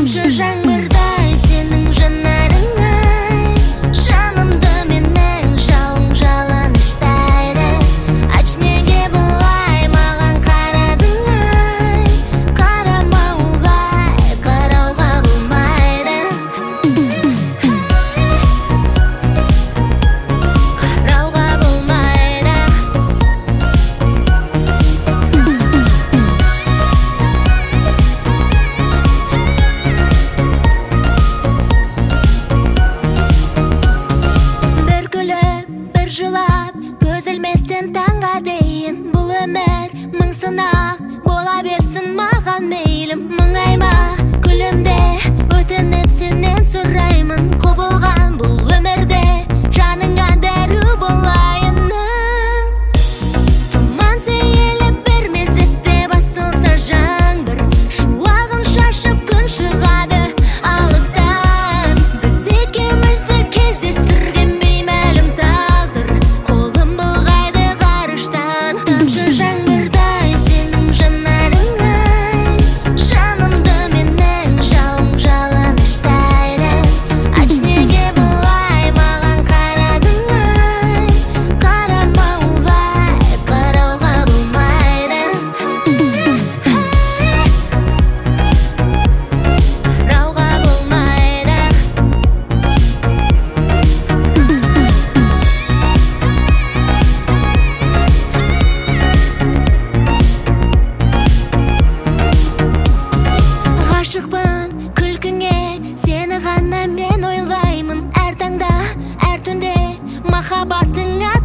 тамшы жаңбырдай сенің жанарың ай, жанымды менің жалын жалаңыштайды. Ач неге бұлай маған қарадың ай, қарамауға қарауға болмайды. Қарауға болмайды. Бір күліп, бір жылап, көз ілместен таңға дейін. Бұл өмір мың сынақ, бола берсін маған мейлім. Мұңайма, күлімде, өтініп сенен сұраймын. Құбылған бұл өмірде, жаныңа дәру болайын. Тұман сейіліп бір мезетте басылса жаңбыр, шуағын шашып күн шығады алыстан. Біз екеумізді кездестірген беймәлім тағдыр, қолым былғайды ғарыштан. Тамшы жаңбырдай сенің жанарың ай, жанымды менің жалын жалаңыштайды. Ач неге бұлай маған қарадың ай, қарамауға қарауға болмайды. Қарауға болмайды. Ғашықпын күлкіңе, сені ғана мен ойлаймын. Әр таңда, әр түнде махаббатыңа